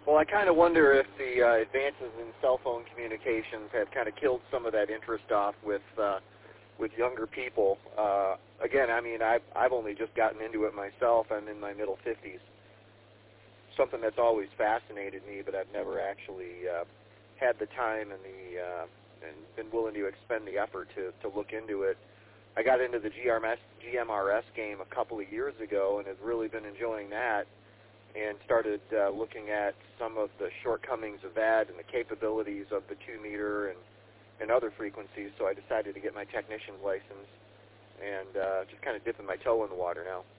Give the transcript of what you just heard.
Well, I kind of wonder if the advances in cell phone communications have kind of killed some of that interest off with younger people. Again, I mean, I've only just gotten into it myself. I'm in my middle 50s. Something that's always fascinated me, but I've never actually had the time and and been willing to expend the effort to look into it. I got into the GMRS game a couple of years ago and have really been enjoying that, and started looking at some of the shortcomings of that and the capabilities of the 2-meter and other frequencies. So I decided to get my technician's license and just kind of dipping my toe in the water now.